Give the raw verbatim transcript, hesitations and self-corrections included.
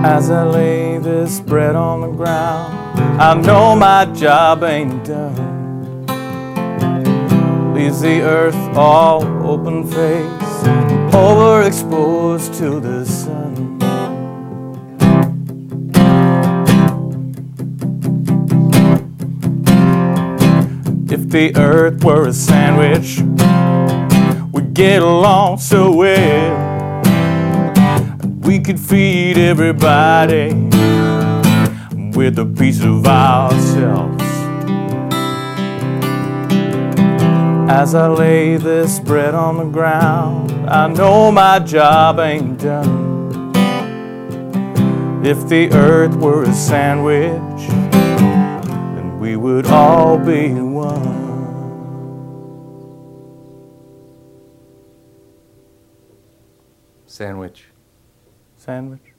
As I lay this bread on the ground, I know my job ain't done. Leaves the earth all open face, overexposed to the sun. If the earth were a sandwich, we'd get along so well. We could feed everybody with a piece of ourselves. As I lay this bread on the ground, I know my job ain't done. If the earth were a sandwich, then we would all be one. Sandwich. Sandwich.